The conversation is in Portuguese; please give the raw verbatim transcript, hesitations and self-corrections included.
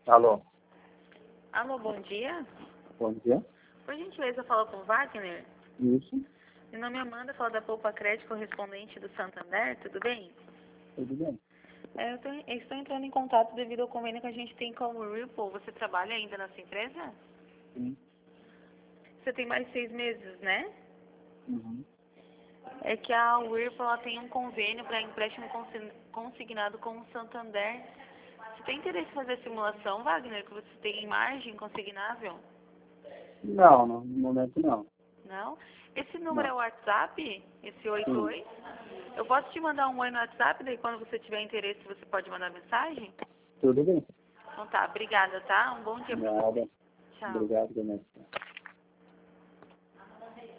Alô, Alô, bom dia. bom dia. Por gentileza, fala com o Wagner. Isso, Meu nome é Amanda, falo da Poupa Crédito, correspondente do Santander, tudo bem? tudo bem? É, eu, tô, eu estou entrando em contato devido ao convênio que a gente tem com o Ripple. Você trabalha ainda nessa empresa? Sim. Você tem mais seis meses, né? Uhum. É que a Whirlpool ela tem um convênio para empréstimo consi- consignado com o Santander. Você tem interesse em fazer simulação, Wagner, que você tem margem consignável? Não, não, no momento não. Não? Esse número Não. é o WhatsApp? Esse oito Sim, oito? Eu posso te mandar um oi no WhatsApp, daí quando você tiver interesse você pode mandar mensagem? tudo bem. Então tá, obrigada, tá? Um bom dia pra você. Nada. Tchau. Obrigado, Vanessa.